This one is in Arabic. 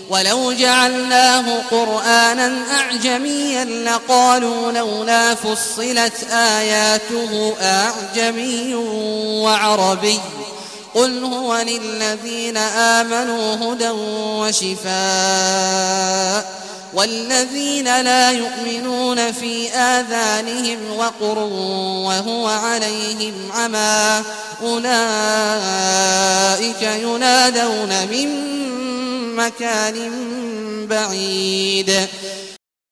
ولو جعلناه قرآنا أعجميا لقالوا لولا فصلت آياته أعجمي وعربي قل هو للذين آمنوا هدى وشفاء والذين لا يؤمنون في آذانهم وقر وهو عليهم عمى أولئك ينادون من مكان بعيد